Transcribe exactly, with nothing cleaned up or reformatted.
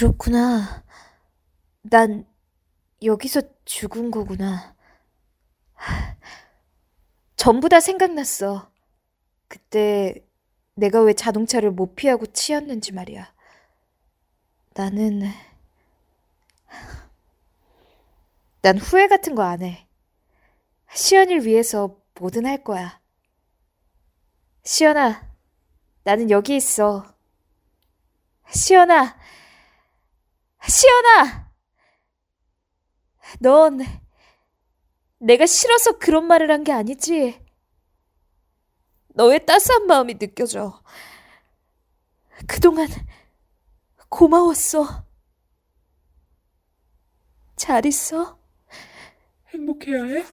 그렇구나. 난 여기서 죽은 거구나. 전부 다 생각났어. 그때 내가 왜 자동차를 못 피하고 치였는지 말이야. 나는, 난 후회 같은 거 안 해. 시연이를 위해서 뭐든 할 거야. 시연아, 나는 여기 있어. 시연아, 시연아! 넌 내가 싫어서 그런 말을 한 게 아니지? 너의 따스한 마음이 느껴져. 그동안 고마웠어. 잘 있어? 행복해야 해?